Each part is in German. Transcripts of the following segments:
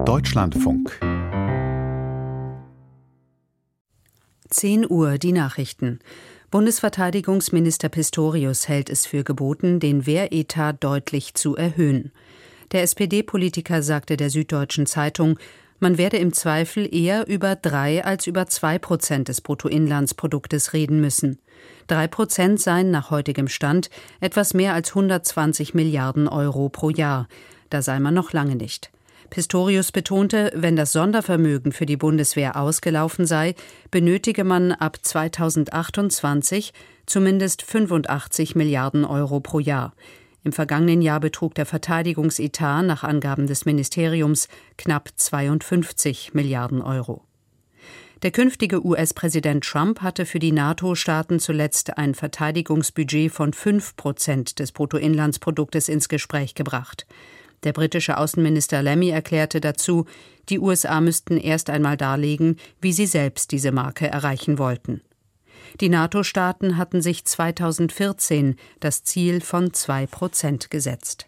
Deutschlandfunk 10 Uhr die Nachrichten. Bundesverteidigungsminister Pistorius hält es für geboten, den Wehretat deutlich zu erhöhen. Der SPD-Politiker sagte der Süddeutschen Zeitung, man werde im Zweifel eher über 3 als über 2% des Bruttoinlandsproduktes reden müssen. 3% seien nach heutigem Stand etwas mehr als 120 Milliarden Euro pro Jahr. Da sei man noch lange nicht. Pistorius betonte, wenn das Sondervermögen für die Bundeswehr ausgelaufen sei, benötige man ab 2028 zumindest 85 Milliarden Euro pro Jahr. Im vergangenen Jahr betrug der Verteidigungsetat nach Angaben des Ministeriums knapp 52 Milliarden Euro. Der künftige US-Präsident Trump hatte für die NATO-Staaten zuletzt ein Verteidigungsbudget von 5% des Bruttoinlandsproduktes ins Gespräch gebracht. Der britische Außenminister Lammy erklärte dazu, die USA müssten erst einmal darlegen, wie sie selbst diese Marke erreichen wollten. Die NATO-Staaten hatten sich 2014 das Ziel von 2% gesetzt.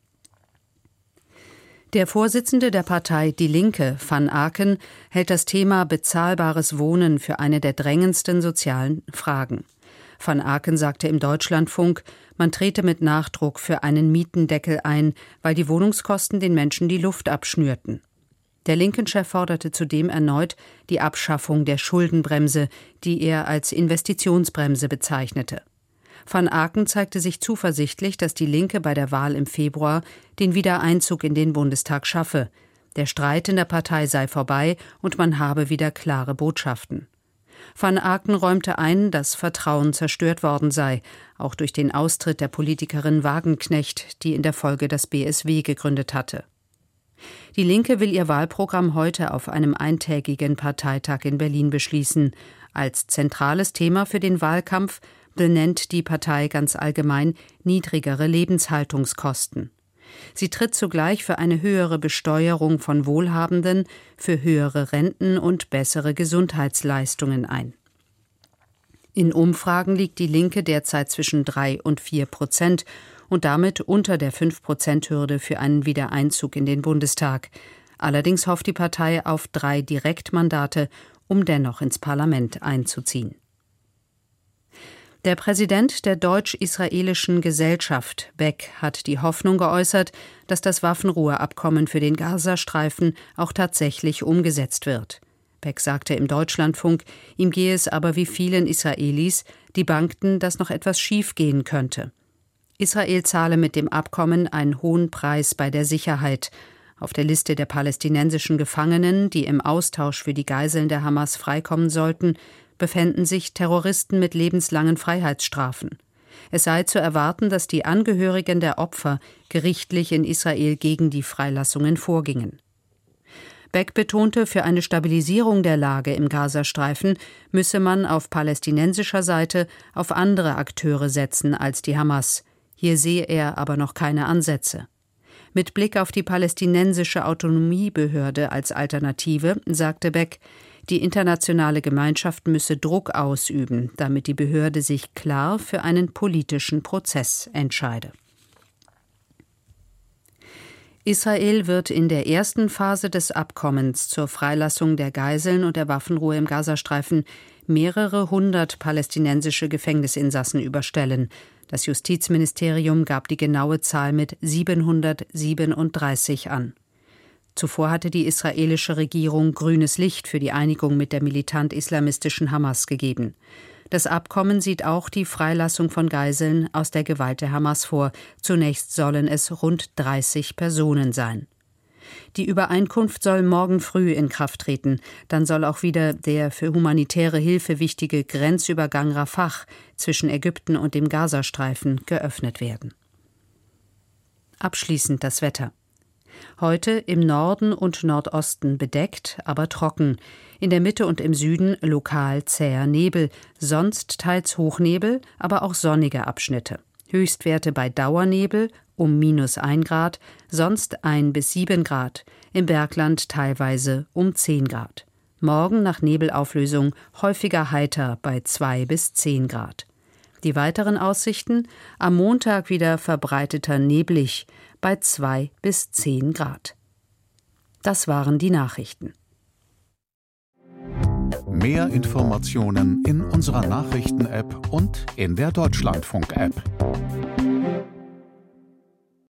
Der Vorsitzende der Partei Die Linke, Van Aken, hält das Thema bezahlbares Wohnen für eine der drängendsten sozialen Fragen. Van Aken sagte im Deutschlandfunk, man trete mit Nachdruck für einen Mietendeckel ein, weil die Wohnungskosten den Menschen die Luft abschnürten. Der Linken-Chef forderte zudem erneut die Abschaffung der Schuldenbremse, die er als Investitionsbremse bezeichnete. Van Aken zeigte sich zuversichtlich, dass die Linke bei der Wahl im Februar den Wiedereinzug in den Bundestag schaffe. Der Streit in der Partei sei vorbei und man habe wieder klare Botschaften. Van Aken räumte ein, dass Vertrauen zerstört worden sei, auch durch den Austritt der Politikerin Wagenknecht, die in der Folge das BSW gegründet hatte. Die Linke will ihr Wahlprogramm heute auf einem eintägigen Parteitag in Berlin beschließen. Als zentrales Thema für den Wahlkampf benennt die Partei ganz allgemein niedrigere Lebenshaltungskosten. Sie tritt zugleich für eine höhere Besteuerung von Wohlhabenden, für höhere Renten und bessere Gesundheitsleistungen ein. In Umfragen liegt die Linke derzeit zwischen 3 und 4% und damit unter der 5%-Hürde für einen Wiedereinzug in den Bundestag. Allerdings hofft die Partei auf 3 Direktmandate, um dennoch ins Parlament einzuziehen. Der Präsident der Deutsch-Israelischen Gesellschaft, Beck, hat die Hoffnung geäußert, dass das Waffenruheabkommen für den Gazastreifen auch tatsächlich umgesetzt wird. Beck sagte im Deutschlandfunk, ihm gehe es aber wie vielen Israelis, die bangten, dass noch etwas schiefgehen könnte. Israel zahle mit dem Abkommen einen hohen Preis bei der Sicherheit. Auf der Liste der palästinensischen Gefangenen, die im Austausch für die Geiseln der Hamas freikommen sollten, befänden sich Terroristen mit lebenslangen Freiheitsstrafen. Es sei zu erwarten, dass die Angehörigen der Opfer gerichtlich in Israel gegen die Freilassungen vorgingen. Beck betonte, für eine Stabilisierung der Lage im Gazastreifen müsse man auf palästinensischer Seite auf andere Akteure setzen als die Hamas. Hier sehe er aber noch keine Ansätze. Mit Blick auf die palästinensische Autonomiebehörde als Alternative sagte Beck, die internationale Gemeinschaft müsse Druck ausüben, damit die Behörde sich klar für einen politischen Prozess entscheide. Israel wird in der ersten Phase des Abkommens zur Freilassung der Geiseln und der Waffenruhe im Gazastreifen mehrere 100 palästinensische Gefängnisinsassen überstellen. Das Justizministerium gab die genaue Zahl mit 737 an. Zuvor hatte die israelische Regierung grünes Licht für die Einigung mit der militant-islamistischen Hamas gegeben. Das Abkommen sieht auch die Freilassung von Geiseln aus der Gewalt der Hamas vor. Zunächst sollen es rund 30 Personen sein. Die Übereinkunft soll morgen früh in Kraft treten. Dann soll auch wieder der für humanitäre Hilfe wichtige Grenzübergang Rafah zwischen Ägypten und dem Gazastreifen geöffnet werden. Abschließend das Wetter. Heute im Norden und Nordosten bedeckt, aber trocken. In der Mitte und im Süden lokal zäher Nebel, sonst teils Hochnebel, aber auch sonnige Abschnitte. Höchstwerte bei Dauernebel um -1 Grad, sonst 1 bis 7 Grad, im Bergland teilweise um 10 Grad. Morgen nach Nebelauflösung häufiger heiter bei 2 bis 10 Grad. Die weiteren Aussichten: am Montag wieder verbreiteter neblig bei 2 bis 10 Grad. Das waren die Nachrichten. Mehr Informationen in unserer Nachrichten-App und in der Deutschlandfunk-App.